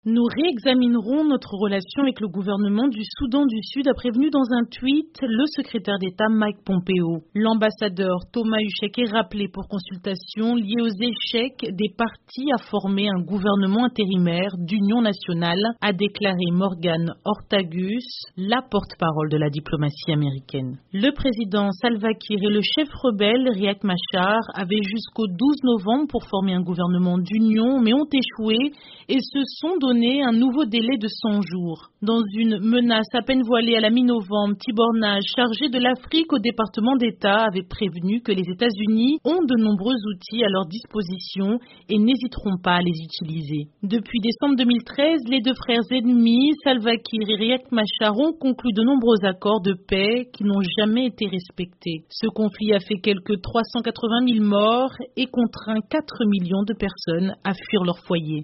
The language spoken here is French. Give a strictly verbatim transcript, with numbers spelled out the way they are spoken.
Nous réexaminerons notre relation avec le gouvernement du Soudan du Sud, a prévenu dans un tweet le secrétaire d'État Mike Pompeo. L'ambassadeur Thomas Huchek est rappelé pour consultation liée aux échecs des partis à former un gouvernement intérimaire d'union nationale, a déclaré Morgan Ortagus, la porte-parole de la diplomatie américaine. Le président Salva Kiir et le chef rebelle Riek Machar avaient jusqu'au douze novembre pour former un gouvernement d'union, mais ont échoué et se sont donné un nouveau délai de cent jours. Dans une menace à peine voilée à la mi-novembre, Tibor Nage, chargé de l'Afrique au département d'État, avait prévenu que les États-Unis ont de nombreux outils à leur disposition et n'hésiteront pas à les utiliser. Depuis décembre deux mille treize, les deux frères ennemis, Salva Kiir et Riek Machar, ont conclu de nombreux accords de paix qui n'ont jamais été respectés. Ce conflit a fait quelques trois cent quatre-vingt mille morts et contraint quatre millions de personnes à fuir leur foyer.